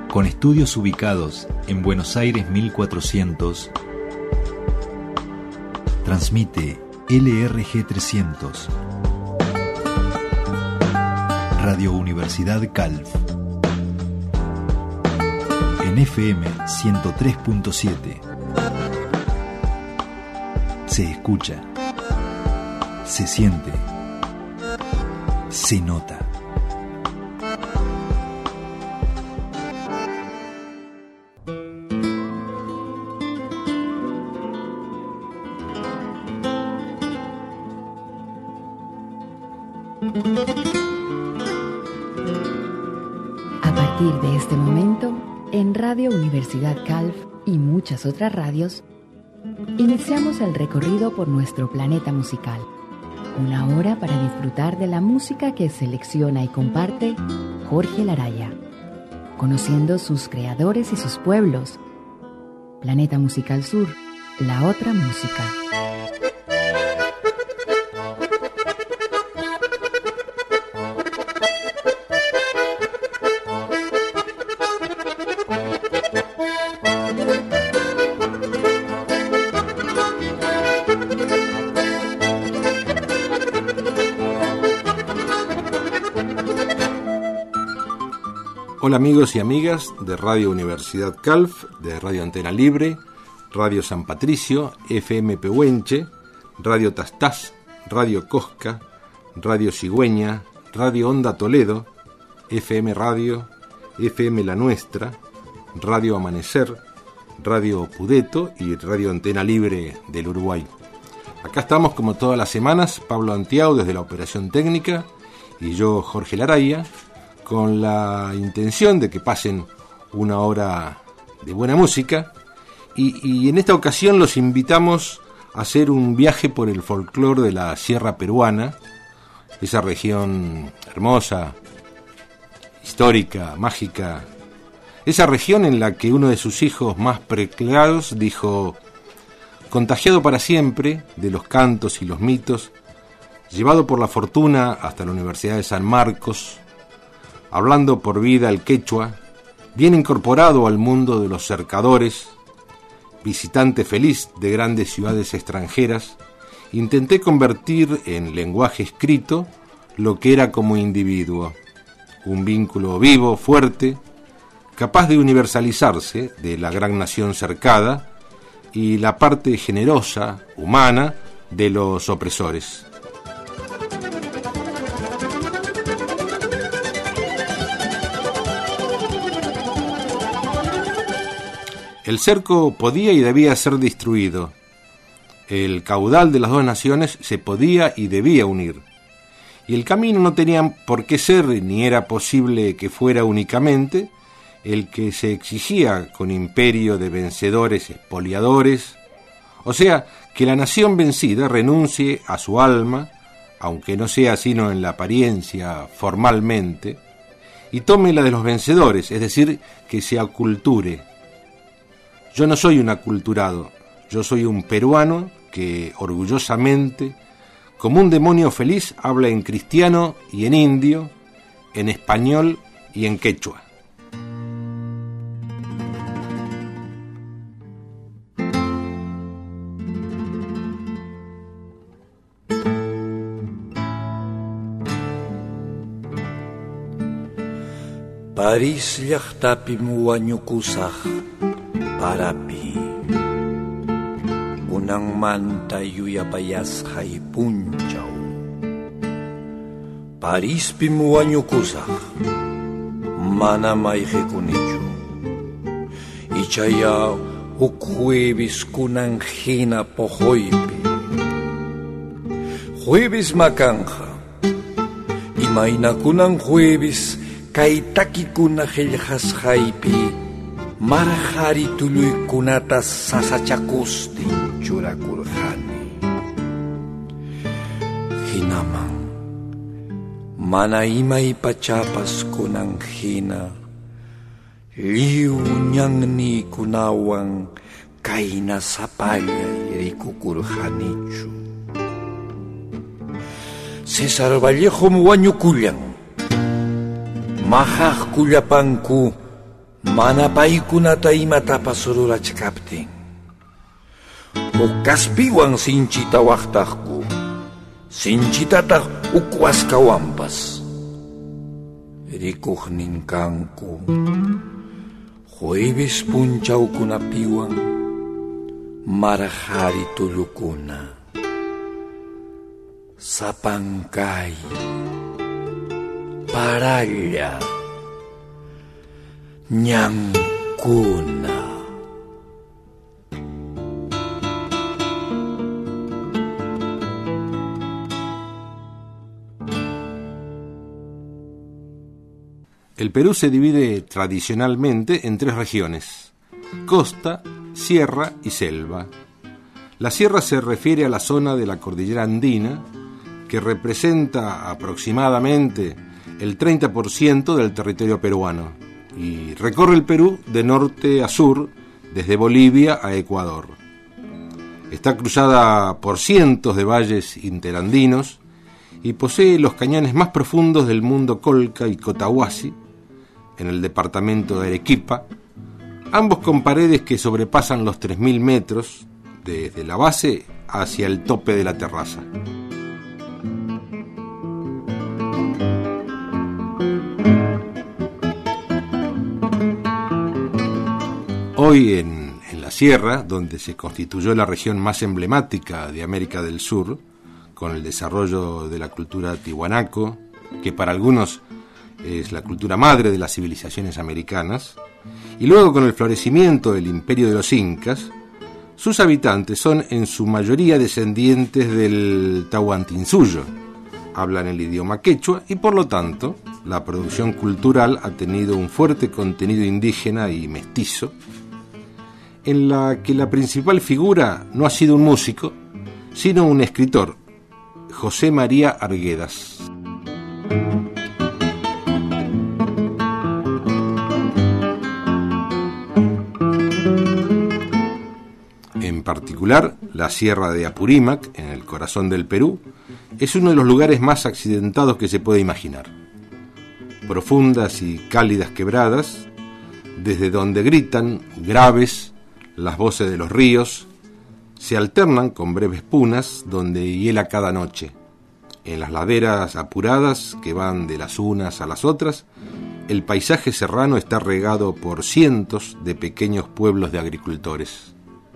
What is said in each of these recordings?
Con estudios ubicados en Buenos Aires 1400, transmite LRG 300, Radio Universidad Calv, en FM 103.7. Se escucha, se siente, se nota. A partir de este momento, en Radio Universidad Calv y muchas otras radios, iniciamos el recorrido por nuestro planeta musical. Una hora para disfrutar de la música que selecciona y comparte Jorge Laraya, conociendo sus creadores y sus pueblos. Planeta Musical Sur, la otra música. Hola amigos y amigas de Radio Universidad Calv, de Radio Antena Libre, Radio San Patricio, FM Pehuenche, Radio Tastás, Radio Cosca, Radio Cigüeña, Radio Onda Toledo, FM Radio, FM La Nuestra, Radio Amanecer, Radio Pudeto y Radio Antena Libre del Uruguay. Acá estamos como todas las semanas, Pablo Antiao desde la operación técnica y yo, Jorge Laraya, con la intención de que pasen una hora de buena música y en esta ocasión los invitamos a hacer un viaje por el folclore de la Sierra Peruana, esa región hermosa, histórica, mágica, esa región en la que uno de sus hijos más preclaros dijo: contagiado para siempre de los cantos y los mitos, llevado por la fortuna hasta la Universidad de San Marcos, hablando por vida el quechua, bien incorporado al mundo de los cercadores, visitante feliz de grandes ciudades extranjeras, intenté convertir en lenguaje escrito lo que era como individuo, un vínculo vivo, fuerte, capaz de universalizarse de la gran nación cercada y la parte generosa, humana, de los opresores. El cerco podía y debía ser destruido. El caudal de las dos naciones se podía y debía unir. Y el camino no tenía por qué ser, ni era posible que fuera únicamente, el que se exigía con imperio de vencedores expoliadores, o sea, que la nación vencida renuncie a su alma, aunque no sea sino en la apariencia formalmente, y tome la de los vencedores, es decir, que se aculture. Yo no soy un aculturado, yo soy un peruano que orgullosamente, como un demonio feliz, habla en cristiano y en indio, en español y en quechua. Paris llaqtapi wañukusaq parapi kunanmanta yuyapayasqay punchaw Parispi wañukusaq mana mayqikunichu ichaya huk jueves kunan hina pojoypi jueves makanja imayna kunan jueves kay takikuna qillqasqaypi marqari tuluykunata sasachakustin churakurqani. Hinaman mana imaypachapas kunan hina liw ñanninkunawan kayna sapallay rikukurqanichu. César Vallejom wañukullan, majaq kullapanku mana paykunata imatapas rurachkaptin, ukaspiwan sinchita waqtaqku, sinchitataq ukwaskawanpas rikuqnin kanku. Jueves punchawkunapiwan marahari tullukuna, sapankay, paralla, ñankuna. El Perú se divide tradicionalmente en 3 regiones: costa, sierra y selva. La sierra se refiere a la zona de la cordillera andina, que representa aproximadamente el 30% del territorio peruano y recorre el Perú de norte a sur, desde Bolivia a Ecuador. Está cruzada por cientos de valles interandinos y posee los cañones más profundos del mundo Colca y Cotahuasi, en el departamento de Arequipa, ambos con paredes que sobrepasan los 3.000 metros desde la base hacia el tope de la terraza. Hoy en la sierra, donde se constituyó la región más emblemática de América del Sur, con el desarrollo de la cultura tiwanaco, que para algunos es la cultura madre de las civilizaciones americanas, y luego con el florecimiento del imperio de los incas, sus habitantes son en su mayoría descendientes del Tahuantinsuyo, hablan el idioma quechua y por lo tanto la producción cultural ha tenido un fuerte contenido indígena y mestizo, en la que la principal figura no ha sido un músico, sino un escritor, José María Arguedas. En particular, la Sierra de Apurímac, en el corazón del Perú, es uno de los lugares más accidentados que se puede imaginar. Profundas y cálidas quebradas, desde donde gritan, graves, las voces de los ríos, se alternan con breves punas donde hiela cada noche. En las laderas apuradas que van de las unas a las otras, el paisaje serrano está regado por cientos de pequeños pueblos de agricultores.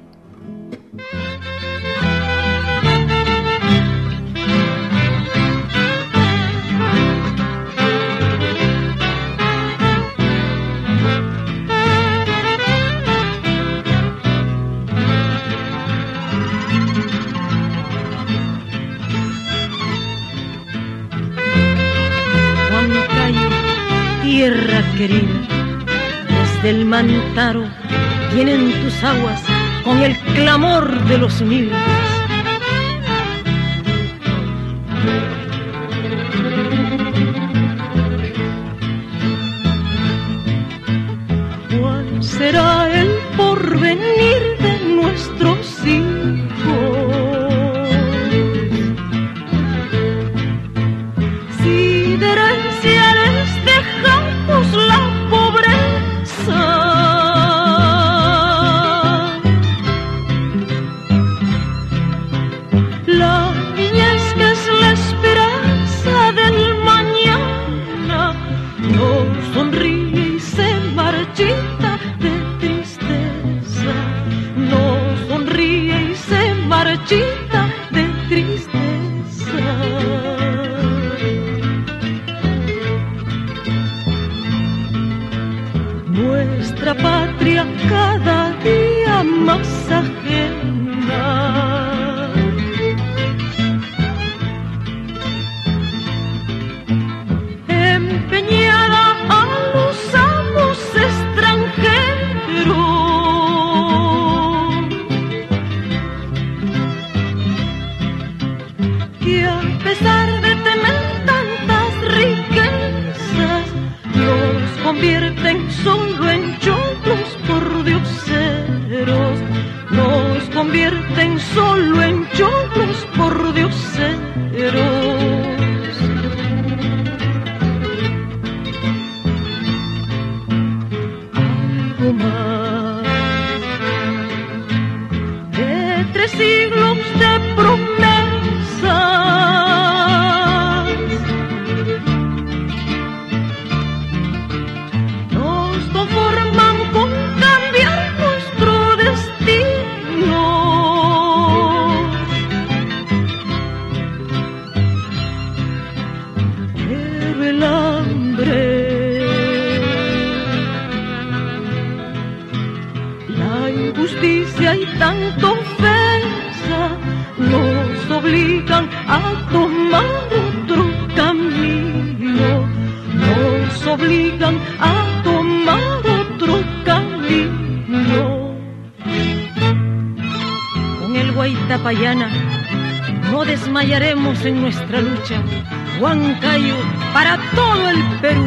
Tierra querida, desde el Mantaro vienen tus aguas con el clamor de los miles. ¿Cuál será el porvenir de nuestros hijos? Si de herencia les dejamos la pobreza, la niñez que es la esperanza del mañana, nos sonríe y se marchita de tristeza, nos sonríe y se marchita de tristeza. Nuestra patria cada día más ajena, empeñada a los amos extranjeros, que a pesar de tener tantas riquezas, nos convierten solo en choclos pordioseros, nos convierten solo en choclos pordioseros. tanta ofensa nos obligan a tomar otro camino, nos obligan a tomar otro camino. Con el Guaitapayana no desmayaremos en nuestra lucha, Huancayo para todo el Perú.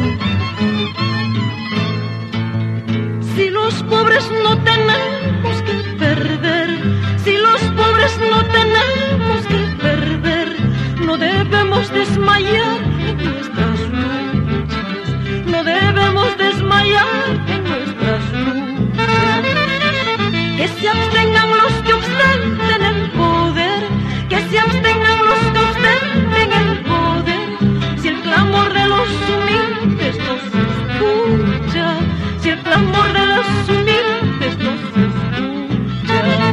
Si los pobres no tenemos que perder, si los pobres no tenemos que perder, no debemos desmayar en nuestras luchas, no debemos desmayar en nuestras luchas. Que se abstengan los que ostenten el poder, que se abstengan los que ostenten el poder, si el clamor de los humildes no se escucha, si el clamor de los humildes no se escucha.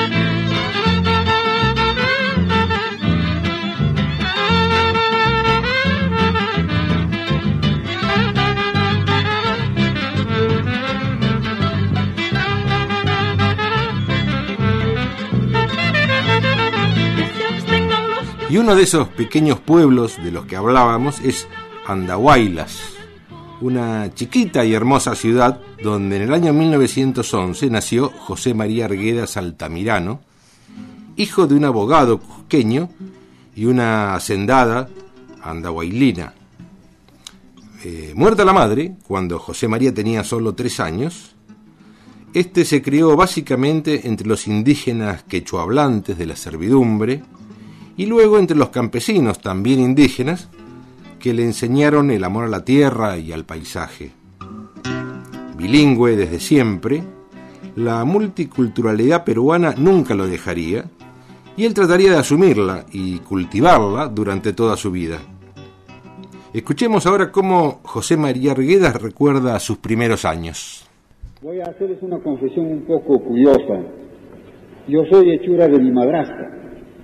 Y uno de esos pequeños pueblos de los que hablábamos es Andahuaylas, una chiquita y hermosa ciudad donde en el año 1911 nació José María Arguedas Altamirano, hijo de un abogado cusqueño y una hacendada andahuaylina. Muerta la madre, cuando José María tenía solo 3 años, este se crió básicamente entre los indígenas quechuahablantes de la servidumbre y luego entre los campesinos también indígenas que le enseñaron el amor a la tierra y al paisaje. Bilingüe desde siempre, la multiculturalidad peruana nunca lo dejaría y él trataría de asumirla y cultivarla durante toda su vida. Escuchemos ahora cómo José María Arguedas recuerda sus primeros años. Voy a hacerles una confesión un poco curiosa. Yo soy hechura de mi madrastra.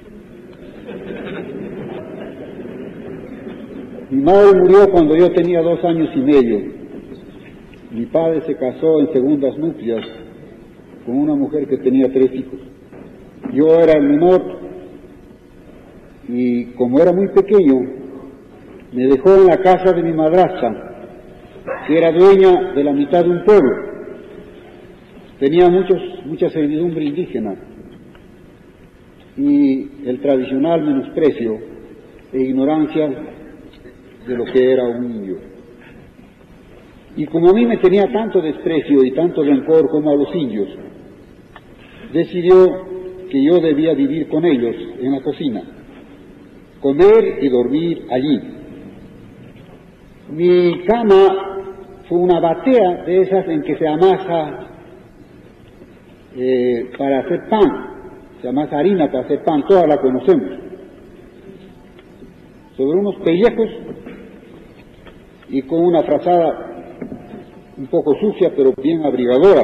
Mi madre murió cuando yo tenía 2 años y medio. Mi padre se casó en segundas nupcias con una mujer que tenía 3 hijos. Yo era el menor y como era muy pequeño, me dejó en la casa de mi madrastra, que era dueña de la mitad de un pueblo. Tenía mucha servidumbre indígena y el tradicional menosprecio e ignorancia de lo que era un indio. Y como a mí me tenía tanto desprecio y tanto rencor como a los indios, decidió que yo debía vivir con ellos en la cocina, comer y dormir allí. Mi cama fue una batea de esas en que se amasa para hacer pan, se amasa harina para hacer pan, todas la conocemos, sobre unos pellejos y con una frazada un poco sucia pero bien abrigadora.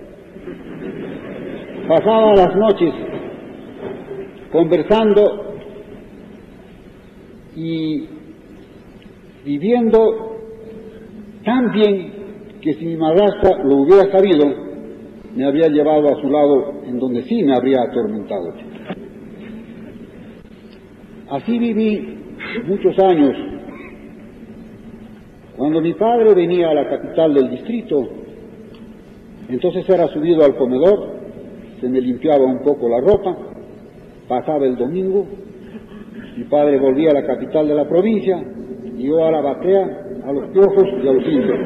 Pasaba las noches conversando y viviendo tan bien que si mi madrastra lo hubiera sabido, me habría llevado a su lado en donde sí me habría atormentado. Así viví muchos años. Cuando mi padre venía a la capital del distrito, entonces era subido al comedor, se me limpiaba un poco la ropa, pasaba el domingo, mi padre volvía a la capital de la provincia y yo a la batea, a los piojos y a los indios.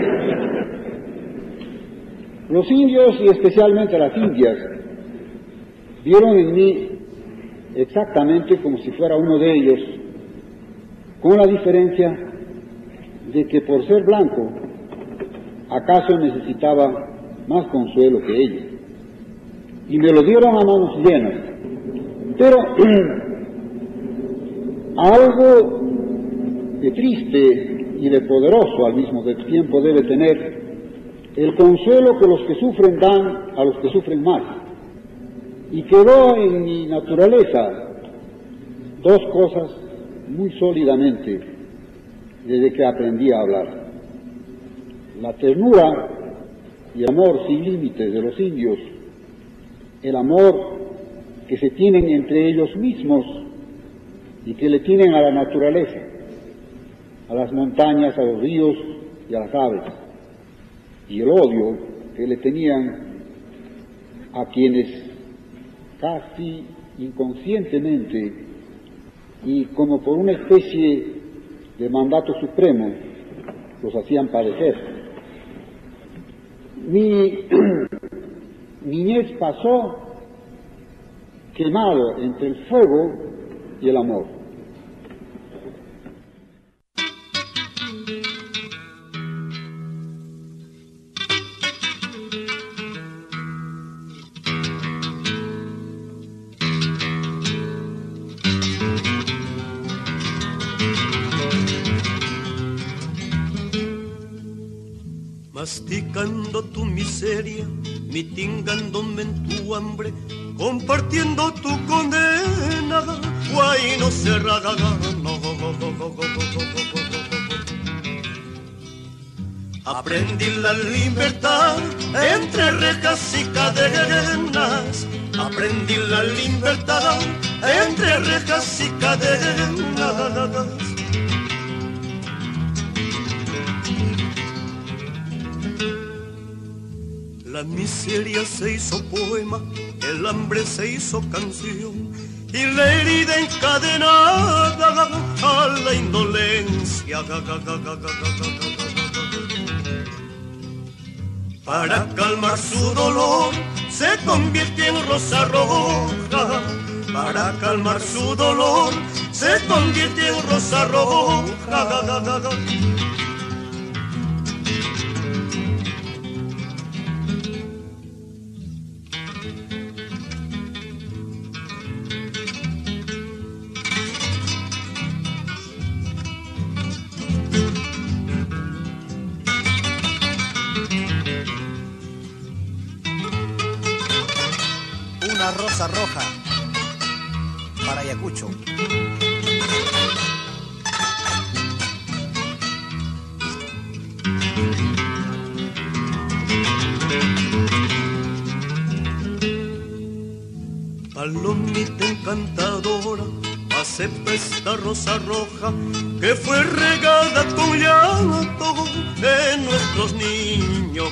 Los indios y especialmente las indias vieron en mí exactamente como si fuera uno de ellos, con la diferencia de que por ser blanco, acaso necesitaba más consuelo que ellos. Y me lo dieron a manos llenas. Pero algo de triste y de poderoso al mismo tiempo debe tener el consuelo que los que sufren dan a los que sufren más. Y quedó en mi naturaleza 2 cosas muy sólidamente desde que aprendí a hablar: la ternura y amor sin límites de los indios el amor que se tienen entre ellos mismos y que le tienen a la naturaleza, a las montañas, a los ríos y a las aves, y el odio que le tenían a quienes casi inconscientemente y como por una especie de mandato supremo los hacían padecer. Mi niñez pasó quemado entre el fuego y el amor. Masticando tu miseria, mitingándome en tu hambre, compartiendo tu condena, guay no cerrada, no. Aprendí la libertad entre rejas y cadenas, aprendí la libertad entre rejas y cadenas. La miseria se hizo poema, el hambre se hizo canción y la herida encadenada a la indolencia. Para calmar su dolor se convierte en rosa roja. Para calmar su dolor se convierte en rosa roja. Una rosa roja para Ayacucho. Palomita encantadora, acepta esta rosa roja que fue regada con llanto de nuestros niños.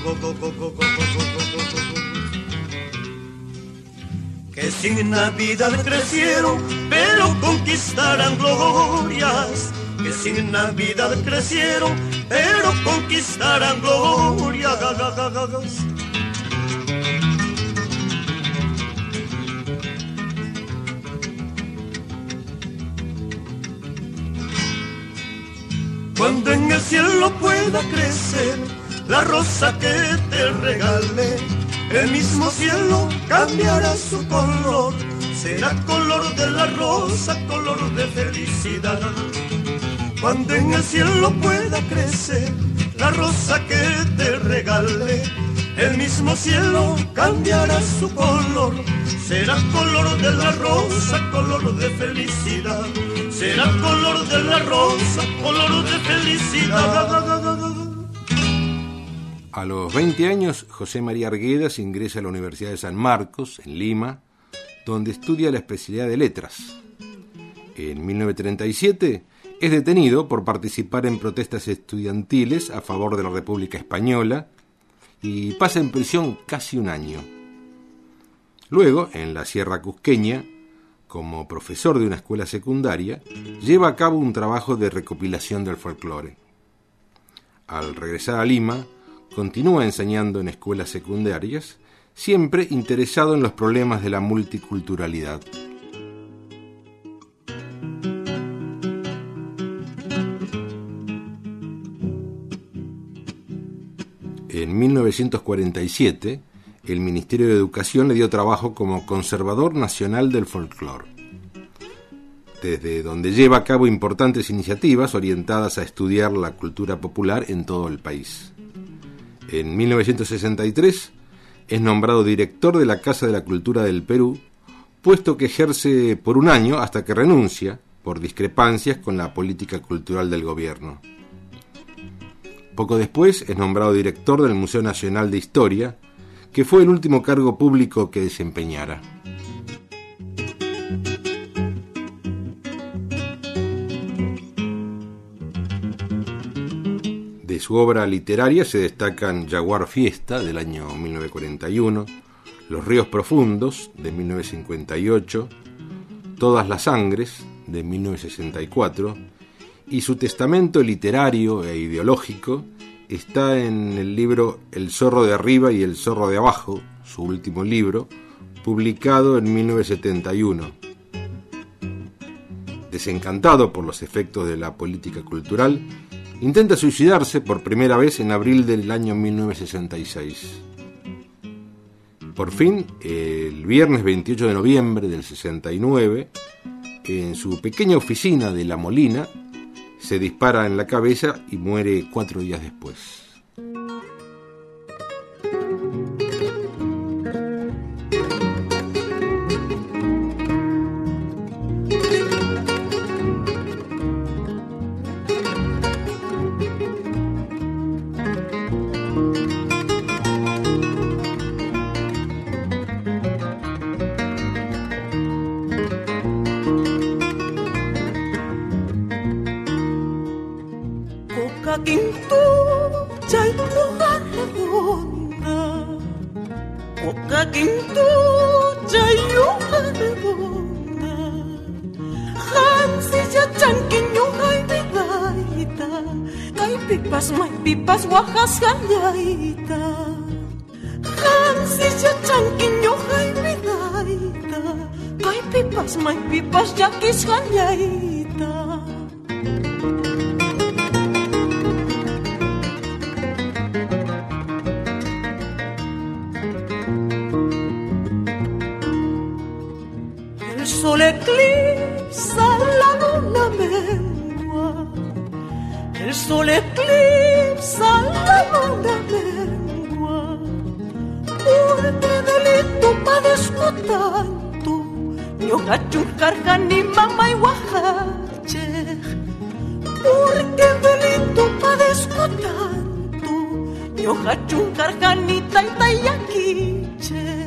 Que sin Navidad crecieron, pero conquistarán glorias. Que sin Navidad crecieron, pero conquistarán glorias. Cuando en el cielo pueda crecer la rosa que te regalé, el mismo cielo cambiará su color, será color de la rosa, color de felicidad. Cuando en el cielo pueda crecer la rosa que te regalé, el mismo cielo cambiará su color, será color de la rosa, color de felicidad. Será color de la rosa, color de felicidad. A los 20 años, José María Arguedas ingresa a la Universidad de San Marcos, en Lima, donde estudia la especialidad de Letras. En 1937 es detenido por participar en protestas estudiantiles a favor de la República Española y pasa en prisión casi un año. Luego, en la Sierra Cusqueña, como profesor de una escuela secundaria, lleva a cabo un trabajo de recopilación del folclore. Al regresar a Lima, continúa enseñando en escuelas secundarias, siempre interesado en los problemas de la multiculturalidad. En 1947, el Ministerio de Educación le dio trabajo como conservador nacional del folclore, desde donde lleva a cabo importantes iniciativas orientadas a estudiar la cultura popular en todo el país. En 1963 es nombrado director de la Casa de la Cultura del Perú, puesto que ejerce por un año hasta que renuncia por discrepancias con la política cultural del gobierno. Poco después es nombrado director del Museo Nacional de Historia, que fue el último cargo público que desempeñara. De su obra literaria se destacan Jaguar Fiesta, del año 1941, Los ríos profundos, de 1958, Todas las sangres, de 1964, y su testamento literario e ideológico está en el libro El zorro de arriba y el zorro de abajo, su último libro, publicado en 1971. Desencantado por los efectos de la política cultural, intenta suicidarse por primera vez en abril del año 1966. Por fin, el viernes 28 de noviembre del 69, en su pequeña oficina de La Molina, se dispara en la cabeza y muere 4 días después. Wajas gallaita, Hansilla chanquiño jaimidaita, Kai pipas, mai pipas, yaquis gallaita. El sol eclipsa la luna mengua, el sol eclipsa la luna mengua. Por qué delito padezco tanto, ni hojachun carga ni mamá y guajache. Por qué delito padezco tanto, ni hojachun carga ni taita y yaquiche.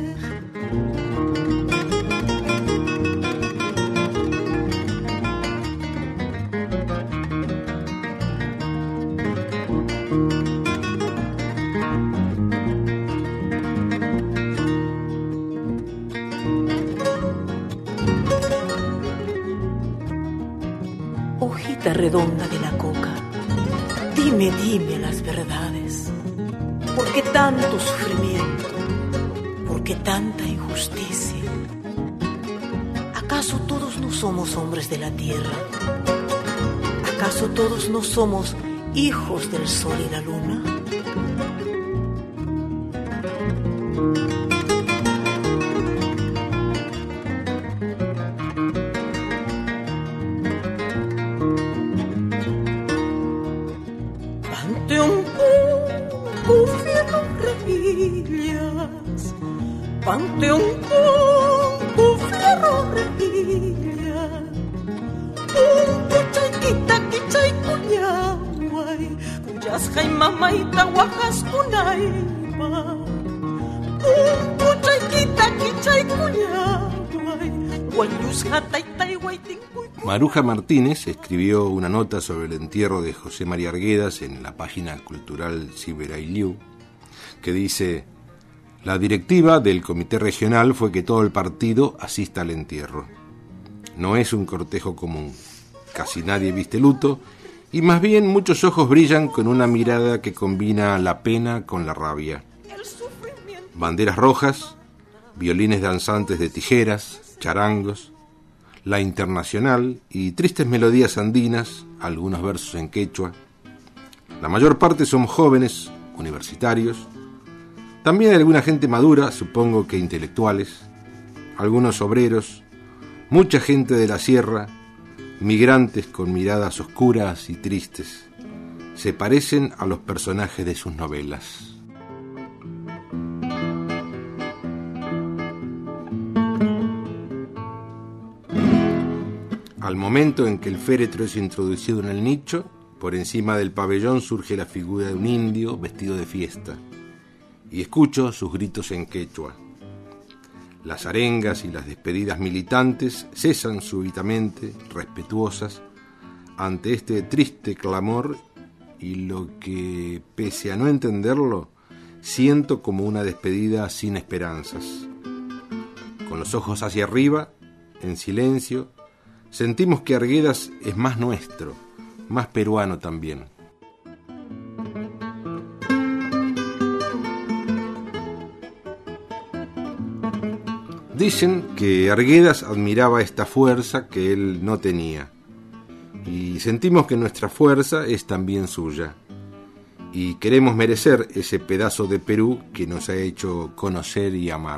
Redonda de la coca, dime las verdades. ¿Por qué tanto sufrimiento? ¿Por qué tanta injusticia? ¿Acaso todos no somos hombres de la tierra? ¿Acaso todos no somos hijos del sol y la luna? Panteón con fierro rejilla, puchayquita quichay cuñaguay, cuyas jaimamaita guajas cunayma. Puchayquita quichay cuñaguay, guayus jataitay guaytincuy. Maruja Martínez escribió una nota sobre el entierro de José María Arguedas en la página cultural Siberailiu, que dice: la directiva del comité regional fue que todo el partido asista al entierro. No es un cortejo común. Casi nadie viste luto y más bien muchos ojos brillan con una mirada que combina la pena con la rabia. Banderas rojas, violines danzantes de tijeras, charangos, la internacional y tristes melodías andinas, algunos versos en quechua. La mayor parte son jóvenes, universitarios. También hay alguna gente madura, supongo que intelectuales, algunos obreros, mucha gente de la sierra, migrantes con miradas oscuras y tristes. Se parecen a los personajes de sus novelas. Al momento en que el féretro es introducido en el nicho, por encima del pabellón surge la figura de un indio vestido de fiesta. y escucho sus gritos en quechua. Las arengas y las despedidas militantes cesan súbitamente, respetuosas, ante este triste clamor, y lo que, pese a no entenderlo, siento como una despedida sin esperanzas. Con los ojos hacia arriba, en silencio, sentimos que Arguedas es más nuestro, más peruano también. Dicen que Arguedas admiraba esta fuerza que él no tenía, y sentimos que nuestra fuerza es también suya, y queremos merecer ese pedazo de Perú que nos ha hecho conocer y amar.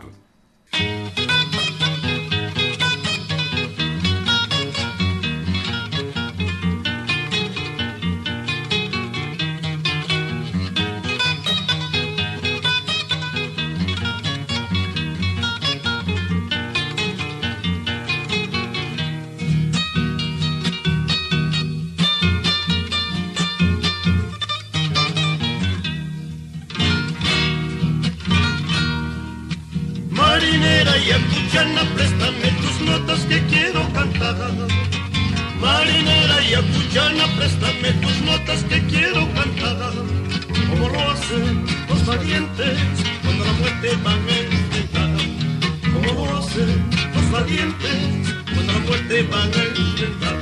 Marinera y acuchana, préstame tus notas que quiero cantar. Marinera y acuchana, préstame tus notas que quiero cantar. Como lo hacen los valientes cuando la muerte van a enfrentar. Como lo hacen los valientes cuando la muerte van a enfrentar.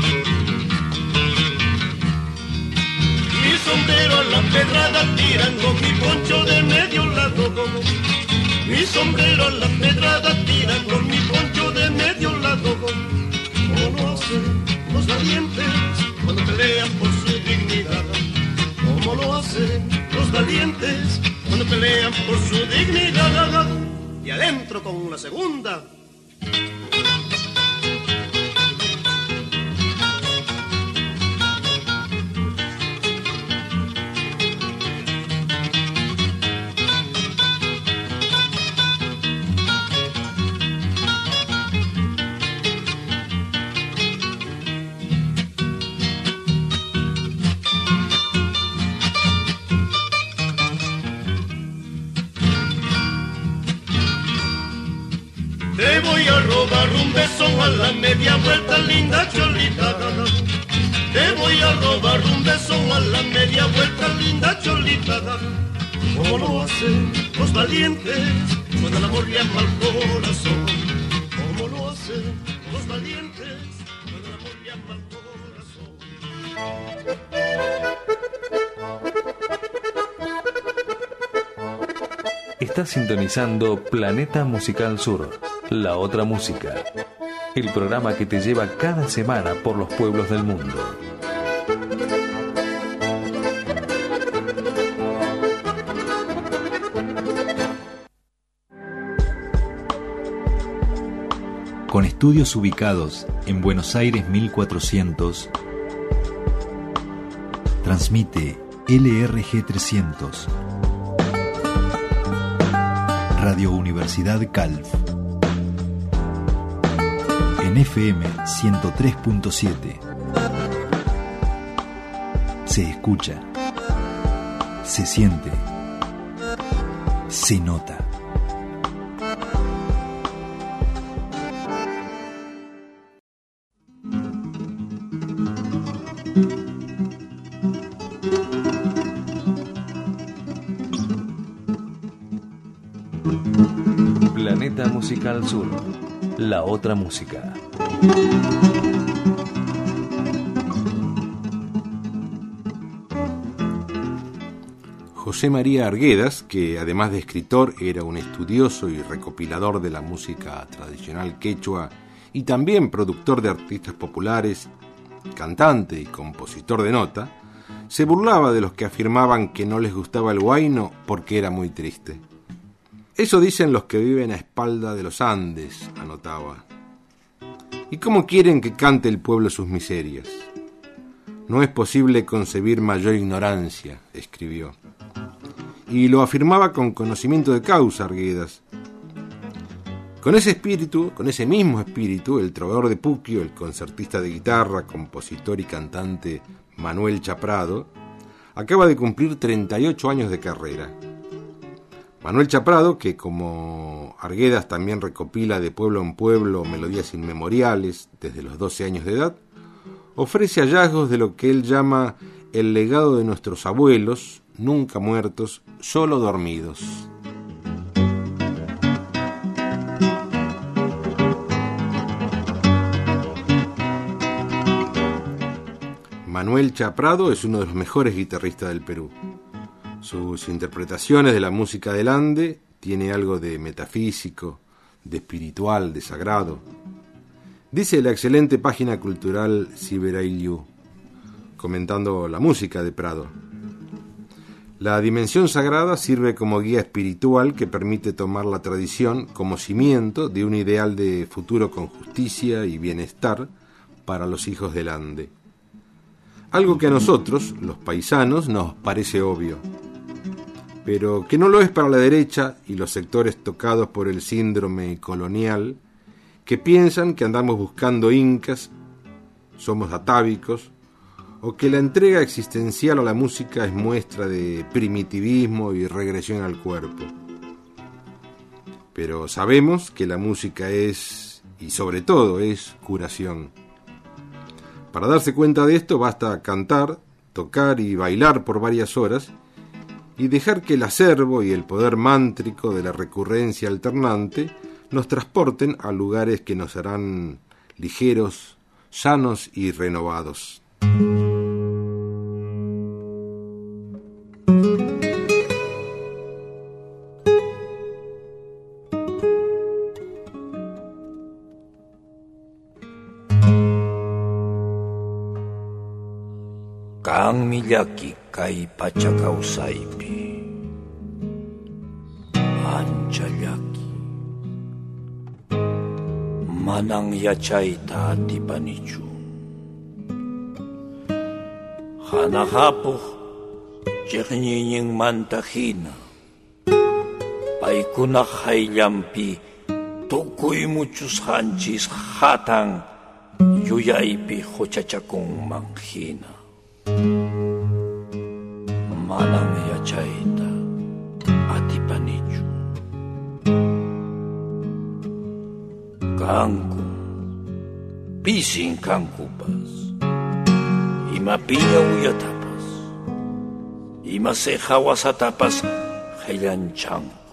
Mi sombrero a la pedrada tiran con mi poncho de medio lado. Mi sombrero a la pedrada tiran con mi poncho de medio lado. Como lo hacen los valientes cuando pelean por su dignidad. Como lo hacen los valientes cuando pelean por su dignidad. Y adentro con la segunda. Te voy a robar un beso a la media vuelta, linda cholita. Te voy a robar un beso a la media vuelta, linda cholita. Como lo hacen los valientes cuando el amor llama al corazón. Como lo hacen los valientes cuando el amor llama al corazón. Estás sintonizando Planeta Musical Sur, la otra música. El programa que te lleva cada semana por los pueblos del mundo. Con estudios ubicados en Buenos Aires 1400, transmite LRG 300, Radio Universidad Calv, en FM 103.7. Se escucha, se siente, se nota. Planeta Musical Sur, la otra música. José María Arguedas, que además de escritor era un estudioso y recopilador de la música tradicional quechua y también productor de artistas populares, cantante y compositor de nota, se burlaba de los que afirmaban que no les gustaba el huayno porque era muy triste. Eso dicen los que viven a espalda de los Andes, anotaba. ¿Y cómo quieren que cante el pueblo sus miserias? No es posible concebir mayor ignorancia, escribió. Y lo afirmaba con conocimiento de causa Arguedas. Con ese espíritu, con ese mismo espíritu, el trovador de Puquio, el concertista de guitarra, compositor y cantante Manuel Chaprado, acaba de cumplir 38 años de carrera. Manuel Chaprado, que como Arguedas también recopila de pueblo en pueblo melodías inmemoriales desde los 12 años de edad, ofrece hallazgos de lo que él llama el legado de nuestros abuelos, nunca muertos, solo dormidos. Manuel Chaprado es uno de los mejores guitarristas del Perú. Sus interpretaciones de la música del Ande tiene algo de metafísico, de espiritual, de sagrado. Dice la excelente página cultural Siberailiu, comentando la música de Prado: la dimensión sagrada sirve como guía espiritual que permite tomar la tradición como cimiento de un ideal de futuro con justicia y bienestar para los hijos del Ande. Algo que a nosotros, los paisanos, nos parece obvio, pero que no lo es para la derecha y los sectores tocados por el síndrome colonial, que piensan que andamos buscando incas, somos atávicos, o que la entrega existencial a la música es muestra de primitivismo y regresión al cuerpo. Pero sabemos que la música es, y sobre todo es, curación. Para darse cuenta de esto basta cantar, tocar y bailar por varias horas y dejar que el acervo y el poder mántrico de la recurrencia alternante nos transporten a lugares que nos harán ligeros, sanos y renovados. Kang millaki kay pachakausaypi anchallaki manang yachayta atipanichu hanahapuq chiqñiñinmanta hina paykunaq hayllampi tukuy muchusqanchis hatan yuyaypi huchachakunman hina manang yachayta atipanichu kanku pisin kankupas ima piña uyatapas ima ceja wasatapas hellanchanku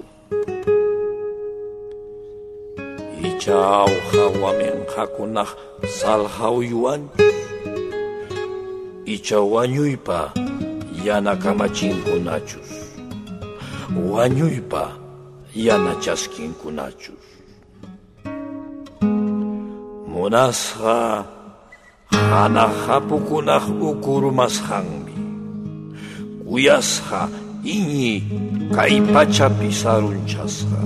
ichaw hawamenqakunaq salhawyuwanchu icha wañuypa yana kamachinkunachus wañuypa yana chaskinkunachus munasqa hanahapukunaq ukurmasqanmi kuyasqa iñi kay pachapi sarunchasqa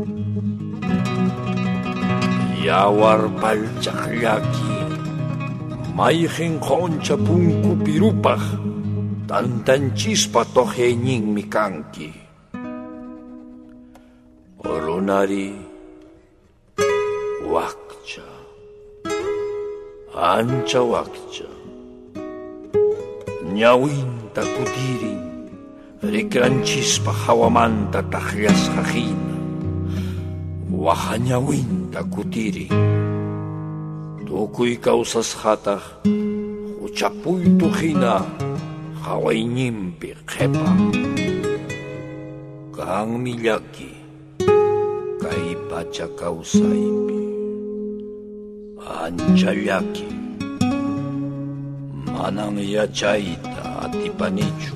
yawar palchaqllaki mayqin qoncha punku pirupaq tantanchispa toqeyninmi kanki runari wakcha ancha wakcha ñawinta kutirin rikranchispa hawamanta taqllasqa hina waha ñawinta kutirin tukuy kawsasqataq huchapuytu hina hawayninpi qhepa kanmi llaki kay pacha kawsaypi ancha llaki manang yachayta atipanichu.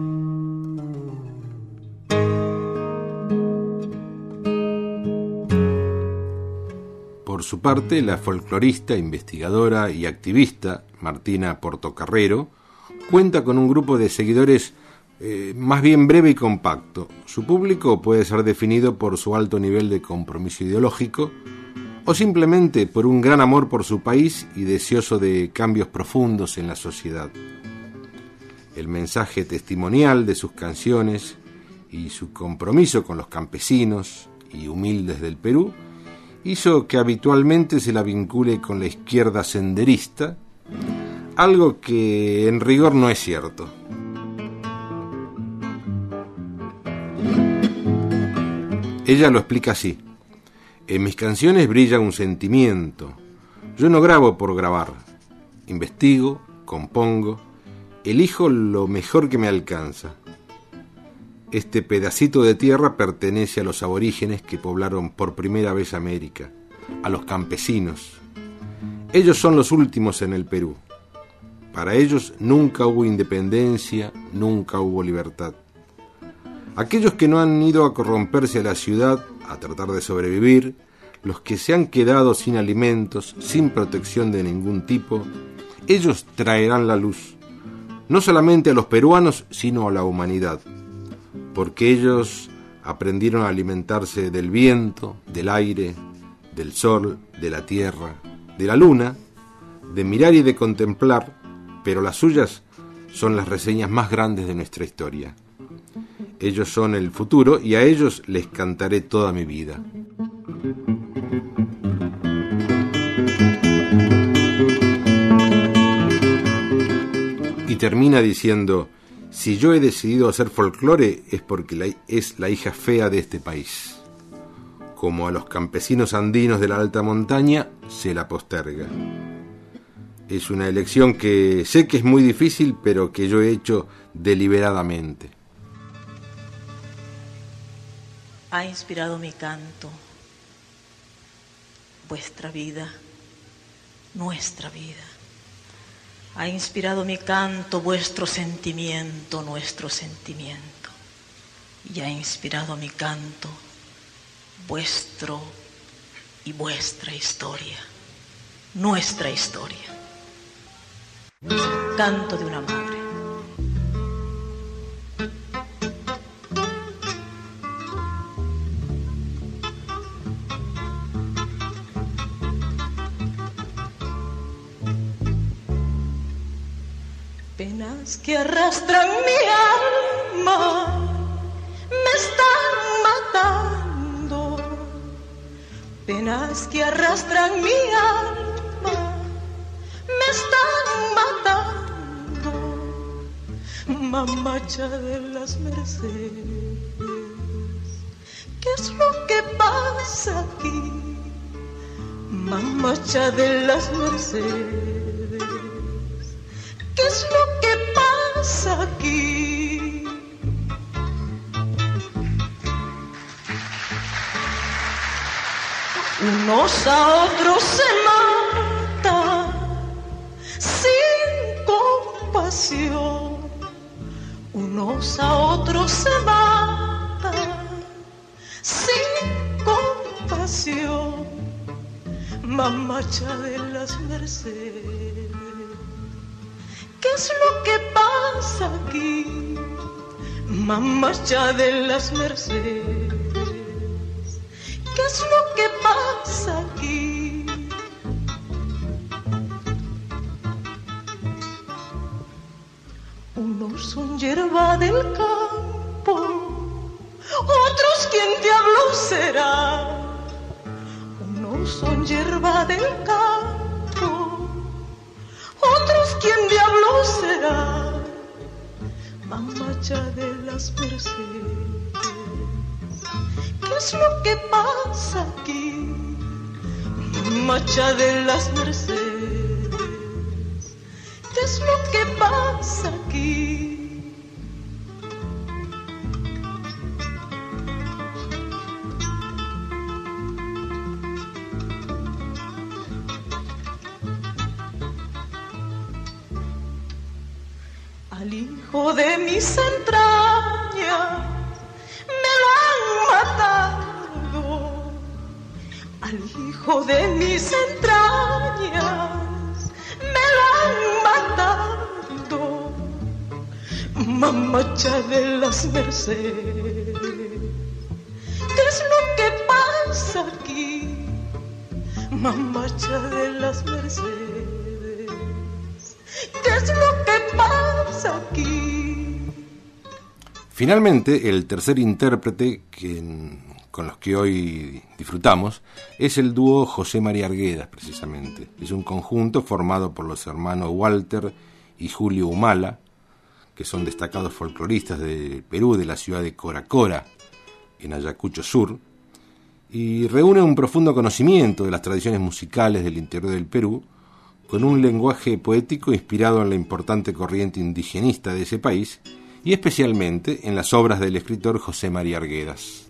Por su parte, la folclorista, investigadora y activista Martina Portocarrero cuenta con un grupo de seguidores más bien breve y compacto. Su público puede ser definido por su alto nivel de compromiso ideológico o simplemente por un gran amor por su país y deseoso de cambios profundos en la sociedad. El mensaje testimonial de sus canciones y su compromiso con los campesinos y humildes del Perú hizo que habitualmente se la vincule con la izquierda senderista, algo que en rigor no es cierto. Ella lo explica así: en mis canciones brilla un sentimiento. Yo no grabo por grabar. Investigo, compongo, elijo lo mejor que me alcanza. Este pedacito de tierra pertenece a los aborígenes que poblaron por primera vez América, a los campesinos. Ellos son los últimos en el Perú. Para ellos nunca hubo independencia, nunca hubo libertad. Aquellos que no han ido a corromperse a la ciudad, a tratar de sobrevivir, los que se han quedado sin alimentos, sin protección de ningún tipo, ellos traerán la luz, no solamente a los peruanos, sino a la humanidad, porque ellos aprendieron a alimentarse del viento, del aire, del sol, de la tierra, de la luna, de mirar y de contemplar, pero las suyas son las reseñas más grandes de nuestra historia. Ellos son el futuro y a ellos les cantaré toda mi vida. Y termina diciendo: si yo he decidido hacer folclore es porque es la hija fea de este país. Como a los campesinos andinos de la alta montaña se la posterga. Es una elección que sé que es muy difícil, pero que yo he hecho deliberadamente. Ha inspirado mi canto, vuestra vida, nuestra vida. Ha inspirado mi canto, vuestro sentimiento, nuestro sentimiento. Y ha inspirado mi canto, vuestro y vuestra historia, nuestra historia. Canto de una madre. Penas que arrastran mi alma me están matando. Penas que arrastran mi alma me están matando. Mamacha de las Mercedes, ¿qué es lo que pasa aquí? Mamacha de las Mercedes, ¿qué es lo que pasa aquí? Unos a otros se matan sin compasión. Unos a otros se matan sin compasión. Mamacha de las Mercedes, ¿qué es lo que pasa aquí? Mamacha de las Mercedes, ¿qué es lo que pasa aquí? Unos son hierba del campo, otros quien diablo será. Unos son hierba del campo, otros quien diablo será. Mamacha de las Mercedes, ¿qué es lo que pasa aquí? Mamacha de las Mercedes, ¿qué es lo que pasa aquí? Al hijo de mis entrañas me lo han matado. Al hijo de mis entrañas me lo han matado. Mamacha de las Mercedes, ¿qué es lo que pasa aquí? Mamacha de las Mercedes, ¿qué es lo que pasa aquí? Finalmente, el tercer intérprete con los que hoy disfrutamos es el dúo José María Arguedas, precisamente. Es un conjunto formado por los hermanos Walter y Julio Humala, que son destacados folcloristas del Perú, de la ciudad de Cora Cora, en Ayacucho Sur, y reúne un profundo conocimiento de las tradiciones musicales del interior del Perú, con un lenguaje poético inspirado en la importante corriente indigenista de ese país y especialmente en las obras del escritor José María Arguedas.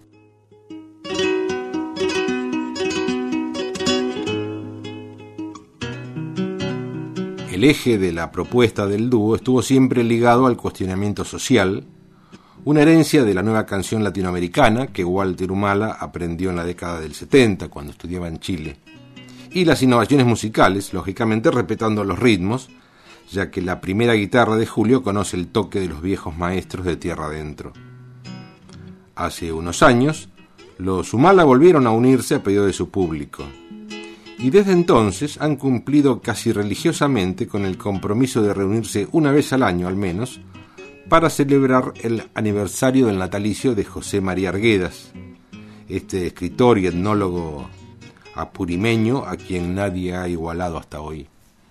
El eje de la propuesta del dúo estuvo siempre ligado al cuestionamiento social, una herencia de la nueva canción latinoamericana que Walter Humala aprendió en la década del 70 cuando estudiaba en Chile, y las innovaciones musicales, lógicamente respetando los ritmos, ya que la primera guitarra de Julio conoce el toque de los viejos maestros de Tierra Adentro. Hace unos años, los Humala volvieron a unirse a pedido de su público, y desde entonces han cumplido casi religiosamente con el compromiso de reunirse una vez al año al menos para celebrar el aniversario del natalicio de José María Arguedas, este escritor y etnólogo apurimeño a quien nadie ha igualado hasta hoy.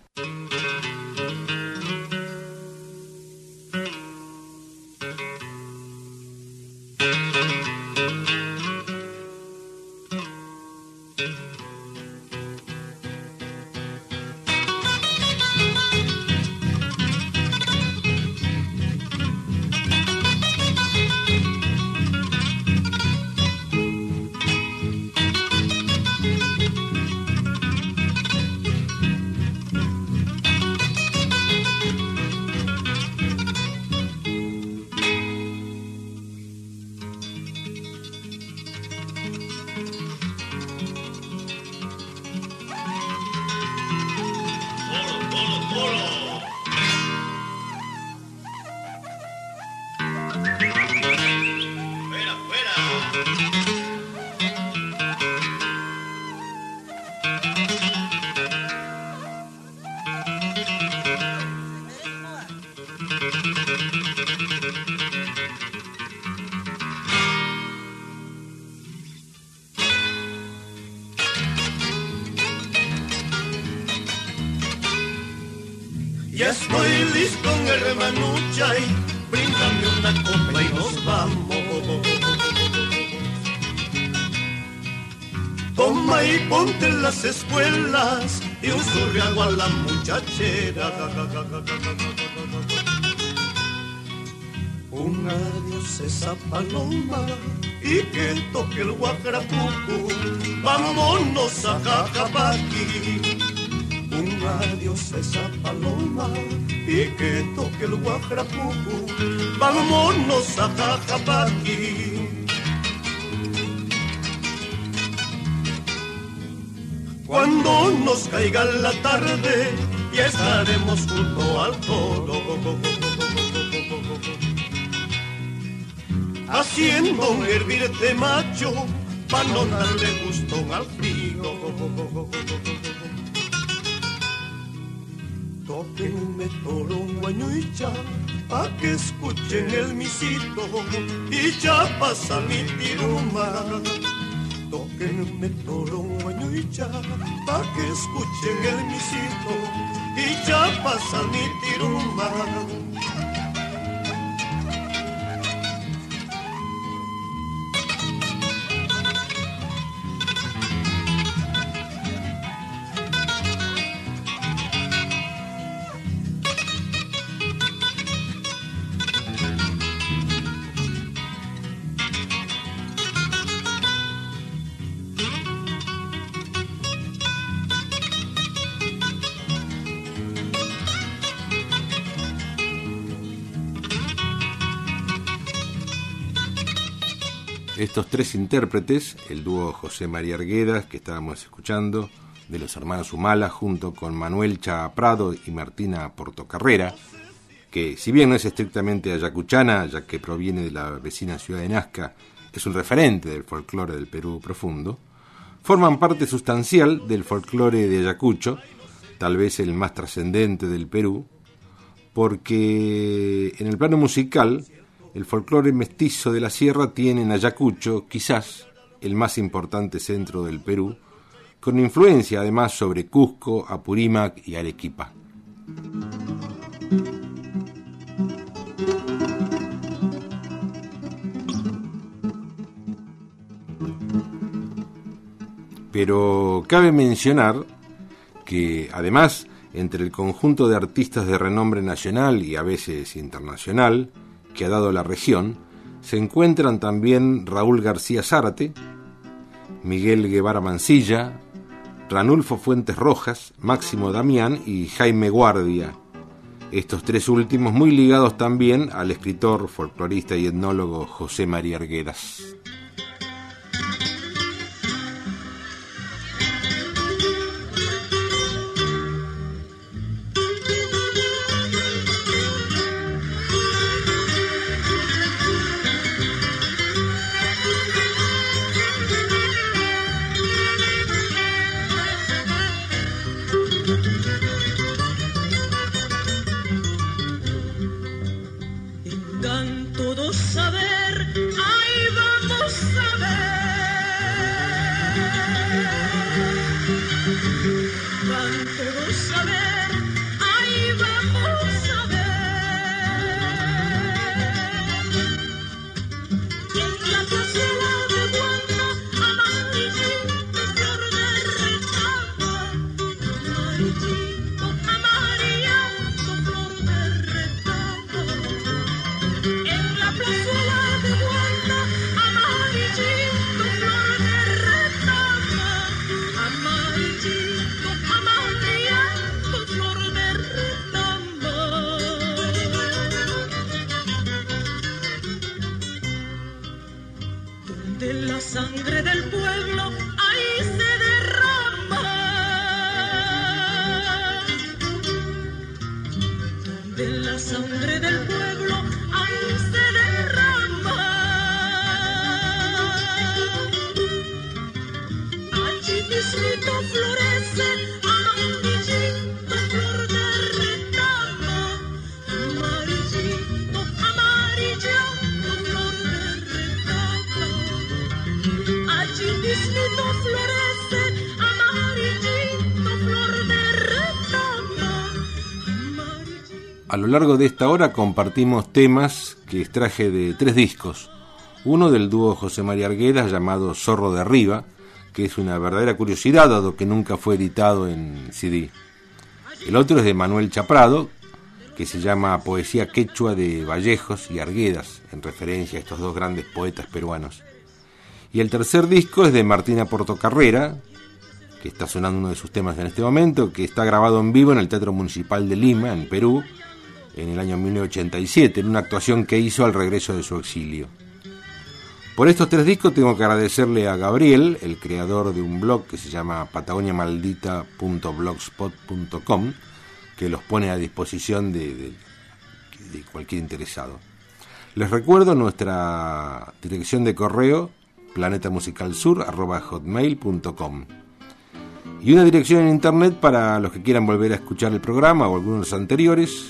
Ya estoy listo, hermanucha, y bríndame una copa y nos vamos. Toma y ponte en las espuelas y un surriago a la muchachera. Un adiós esa paloma y que toque el guajarapucu. Vámonos a Jacapaqui. Un adiós a esa paloma y que toque el guajarapucu. Vámonos a Jacapaqui. Cuando nos caiga la tarde ya estaremos junto al toro, haciendo hervir este macho para no darle gusto al frío. Tóquenme toro guañuicha pa' que escuchen el misito y ya pasa mi tiruma. Tóquenme toro guañuicha pa' que escuchen el misito y ya pasa mi tiruma. Estos tres intérpretes, el dúo José María Arguedas, que estábamos escuchando, de los hermanos Humala, junto con Manuel Cha Prado y Martina Portocarrera, que si bien no es estrictamente ayacuchana, ya que proviene de la vecina ciudad de Nazca, es un referente del folclore del Perú profundo, forman parte sustancial del folclore de Ayacucho, tal vez el más trascendente del Perú, porque en el plano musical el folclore mestizo de la sierra tiene en Ayacucho quizás el más importante centro del Perú, con influencia además sobre Cusco, Apurímac y Arequipa. Pero cabe mencionar que además, entre el conjunto de artistas de renombre nacional y a veces internacional que ha dado la región, se encuentran también Raúl García Zárate, Miguel Guevara Mansilla, Ranulfo Fuentes Rojas, Máximo Damián y Jaime Guardia. Estos tres últimos muy ligados también al escritor, folclorista y etnólogo José María Arguedas. A lo largo de esta hora compartimos temas que extraje de 3 discos. Uno del dúo José María Arguedas llamado Zorro de Arriba, que es una verdadera curiosidad dado que nunca fue editado en CD. El otro es de Manuel Chaprado, que se llama Poesía Quechua de Vallejos y Arguedas, en referencia a estos dos grandes poetas peruanos. Y el tercer disco es de Martina Portocarrera, que está sonando uno de sus temas en este momento, que está grabado en vivo en el Teatro Municipal de Lima, en Perú, en el año 1987, en una actuación que hizo al regreso de su exilio. Por estos 3 discos tengo que agradecerle a Gabriel, el creador de un blog que se llama patagoniamaldita.blogspot.com, que los pone a disposición de cualquier interesado. Les recuerdo nuestra dirección de correo, planetamusicalsur@hotmail.com, y una dirección en internet para los que quieran volver a escuchar el programa o algunos de los anteriores,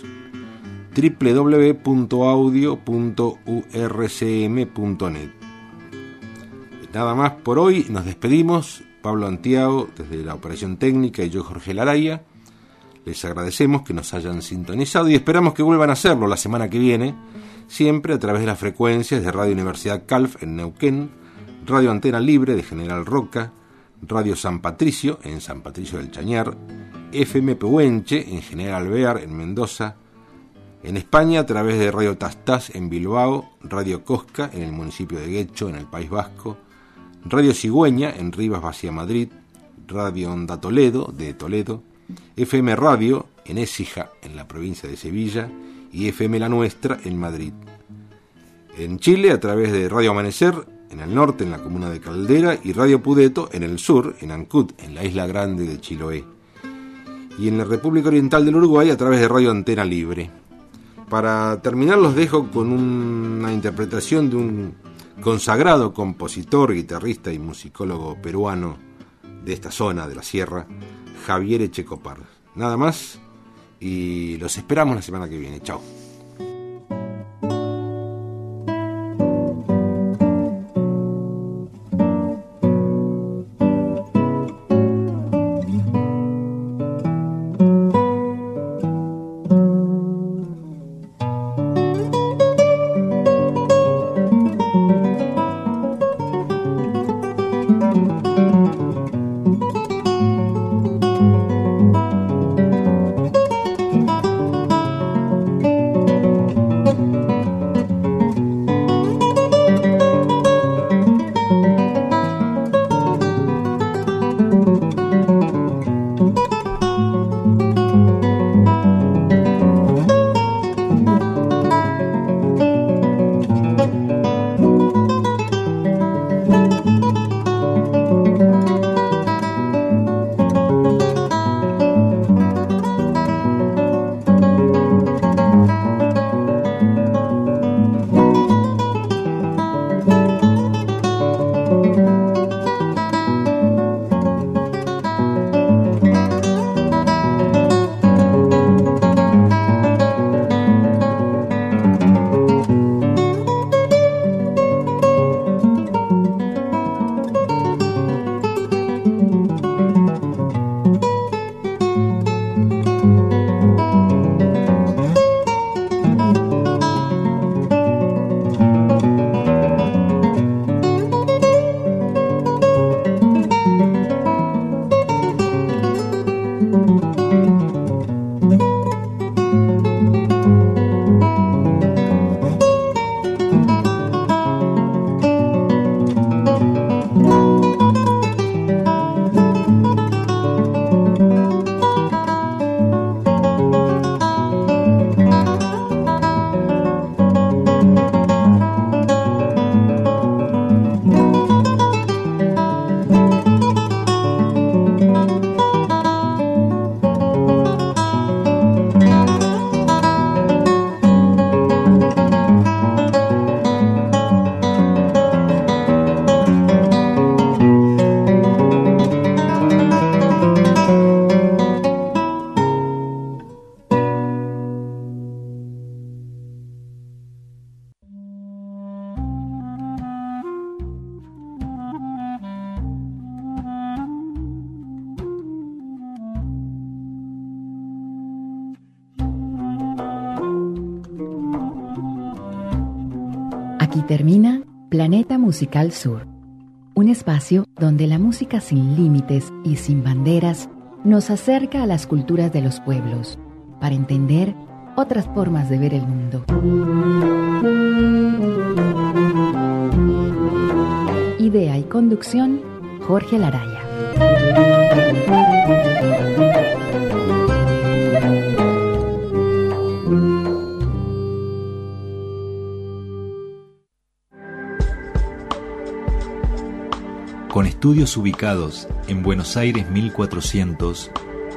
www.audio.urcm.net. Nada más por hoy, nos despedimos. Pablo Antiago desde la operación técnica y yo, Jorge Laraya. Les agradecemos que nos hayan sintonizado y esperamos que vuelvan a hacerlo la semana que viene, siempre a través de las frecuencias de Radio Universidad Calf en Neuquén, Radio Antena Libre de General Roca, Radio San Patricio en San Patricio del Chañar, FM Pehuenche en General Alvear en Mendoza, en España a través de Radio Tastás en Bilbao, Radio Cosca en el municipio de Guecho en el País Vasco, Radio Cigüeña en Rivas Vacia Madrid, Radio Onda Toledo de Toledo, FM Radio en Écija en la provincia de Sevilla y FM La Nuestra en Madrid. En Chile a través de Radio Amanecer en el norte en la comuna de Caldera y Radio Pudeto en el sur en Ancud en la isla grande de Chiloé. Y en la República Oriental del Uruguay a través de Radio Antena Libre. Para terminar los dejo con una interpretación de un consagrado compositor, guitarrista y musicólogo peruano de esta zona de la sierra, Javier Echecopar. Nada más y los esperamos la semana que viene. Chao. termina Planeta Musical Sur, un espacio donde la música sin límites y sin banderas nos acerca a las culturas de los pueblos para entender otras formas de ver el mundo. Idea y conducción, Jorge Laraya. Con estudios ubicados en Buenos Aires 1400,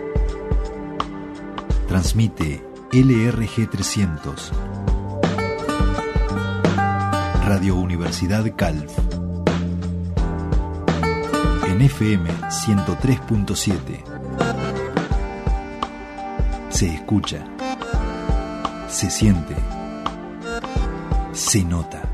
transmite LRG 300, Radio Universidad Calv, en FM 103.7. Se escucha, se siente, se nota.